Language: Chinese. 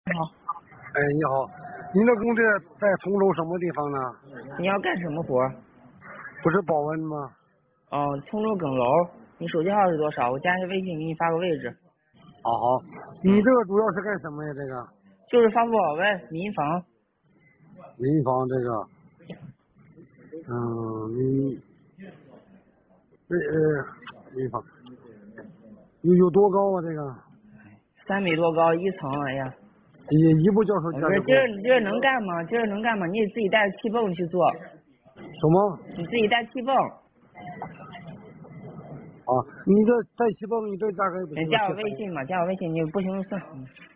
你好， 哎，你好，您的工作在通州什么地方呢？ 你要干什么活？ 不是保温吗？ 哦，通州梗楼。你手机号是多少？我加一下微信，给你发个位置。 好，你这个主要是干什么呀？这个就是发布保温民房。 民房这个，民房有多高啊？这个 3米多高，1层。哎呀， 一部教授我说家里今儿能干吗？今儿能干吗？你得自己带着气泵去做。 什么？ 你自己带气泵。 啊，你这带气泵，你这大概不行。 你加我微信吧，加我微信。你不行就算。